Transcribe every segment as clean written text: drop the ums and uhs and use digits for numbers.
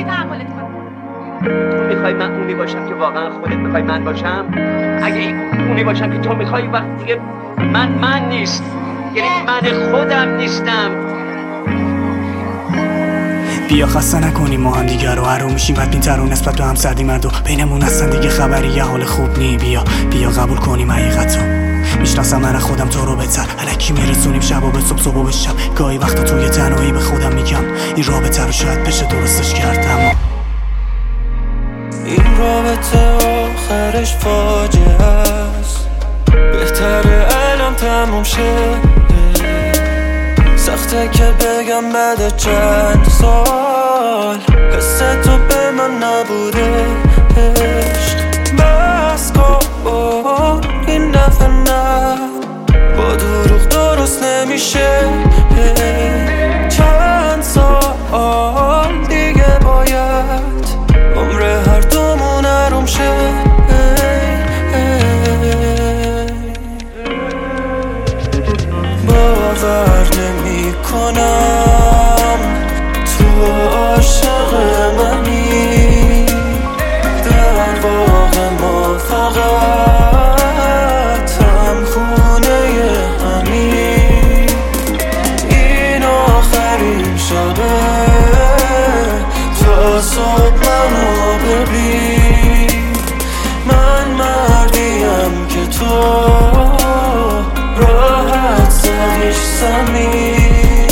تحملت کنم. تو میخوای من اونی باشم که واقعا خودت میخوای من باشم؟ اگه اونی باشم که تو میخوای وقت دیگه من نیست، یعنی من خودم نیستم. بیا خسته نکنیم ما هم دیگه رو، هر رو میشیم بدبین‌تر و نسبت به هم سردیم هر دو، بینمون اصلا دیگه خبری یه حال خوب نی. بیا قبول کنیم حقیقتو، میشناسم من خودم تو رو بهتر، الکی میرسونیم شبا به صبح به شب، گاهی وقتا توی تنهایی به خودم میگم این رابطه رو شاید بشه درستش کرد، اما این رابطه آخرش فاجعه است، بهتره الان تموم شه. سخته که بگم بعد چند سال حس تو به من نبوده عشق. بس کن این دفعه نه، با دروغ درست نمیشه. چند سال دیگه باید عمر هر دومون آروم شه. باور نمی کنم تو عاشق منی، در واقع ما فقط هم خونه همین. این آخرین شبه تا صبح منو ببین، من مردیم که تو راحت سرش زمین.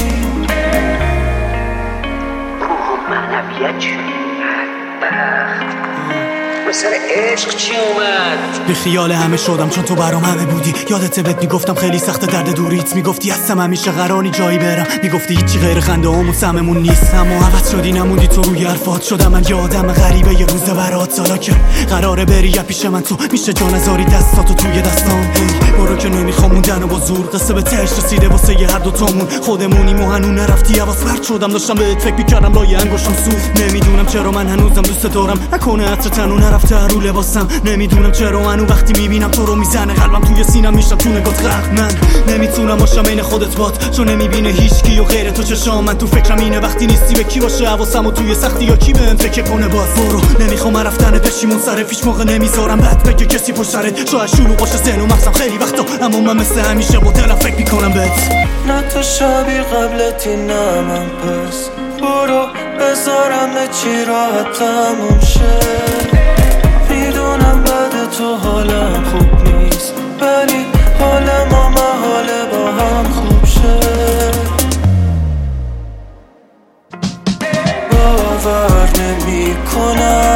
معنویت چی؟ بدبخت سر عشق چی اومد؟ به خیال همه شدم چون تو برام همه بودی. یادت بهت میگفتم خیلی سخت درد دوریت، میگفتی هستم همیشه قراری جایی برم، میگفتی هیچی غیر خنده همون سممون نیست، اما عوض شدی نموندی تو روی حرفات. شدم من یه آدم غریبه یه روزه برات، سالا که قراره بری یا پیش من تو میشه جا نذاری دستاتو توی دستام. برو که نمیخوام موندن و با زور، قصه به تهش رسیده واسه یه هر دوتامون، خودمونیم و هنوز نرفتی. حواس پرت شدم داشتم بهت فکر میکردم لای انگشتم سوخت. نمیدونم چرا من هنوزم دوست دارم، نکنه عطر تنو نرفته رو لباسم. نمیدونم چرا منو وقتی میبینم تو رو میزنه قلبم توی سینم، میشم تو نگات غرق. من نمیتونم باشم این خودت باد، چون نمیبینه هیچکی و غیر تو چشام. من تو فکرم اینه وقتی نیستی به کی باشه حواسم و توی سختی یا کی بهم فکر کنه. باز برو نمیخوام رفتن بشی منصرف، هیچ موقع نمیذارم بعد بگه کسی پشت سرت. شاید شروع باشه ذهن و مغزم خیلی وقتا، اما من مثل همیشه با دلم فکر میکنم بهت. نه تو شبیه قبلتی نه من، پس برو بذارم چی راحت تموم شه. میدونم بعد تو حالم خوب نیست، ولی حال ما محاله با هم خوب شه. باور نمی کنم